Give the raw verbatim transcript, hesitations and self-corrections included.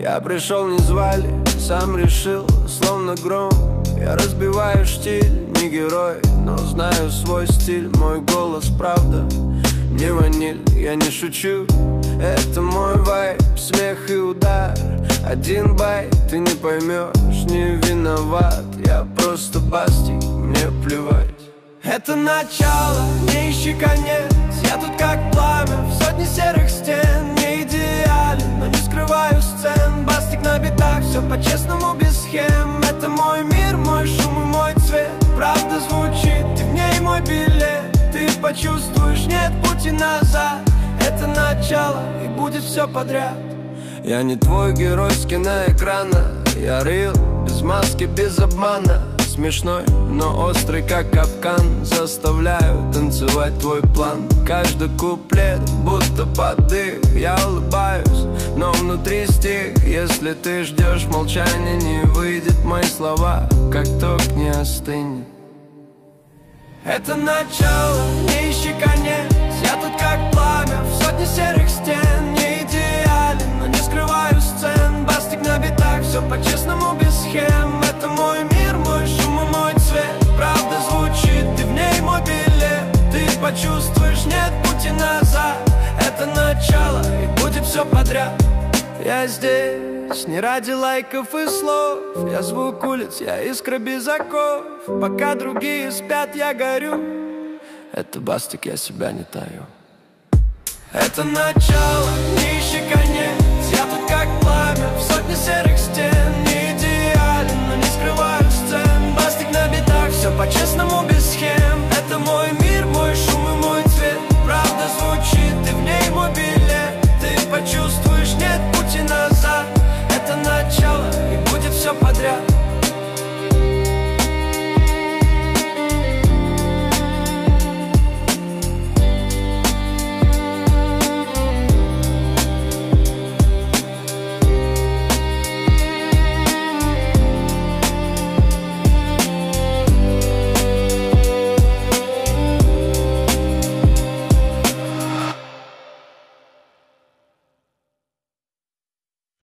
Я пришел, не звали, сам решил, словно гром. Я разбиваю штиль, не герой, но знаю свой стиль. Мой голос, правда, не ваниль, я не шучу. Это мой вайб, смех и удар. Один байт, ты не поймешь, не виноват. Я просто бастик, мне плевать. Это начало, не ищи конец. Я тут как пламя в сотне серых стен. Не идеален, но не скрываю сцен. Бастик на битах, все по-честному, без схем. Это мой мир, мой шум и мой цвет. Правда звучит, ты в ней мой билет. Ты почувствуешь, нет пути назад. Это начало, и будет все подряд. Я не твой герой с киноэкрана. Я рил, без маски, без обмана. Смешной, но острый, как капкан. Заставляю танцевать твой план. Каждый куплет, будто подых. Я улыбаюсь, но внутри стих. Если ты ждешь молчания, не выйдет мои слова, как ток не остынет. Это начало, не ищи конец. Я тут как пламя в сотне серых стен. Не идеален, но не скрываю сцен. Бастик на битах, все по-честному, без схем. Это мой мир, мой шум и мой цвет. Правда звучит, ты в ней мой билет. Ты почувствуешь, нет пути назад. Это начало, и будет все подряд. Я здесь не ради лайков и слов. Я звук улиц, я искра без оков. Пока другие спят, я горю. Это бастик, я себя не таю. Это начало, не ищи конец. Я тут как пламя в сотне серых стен.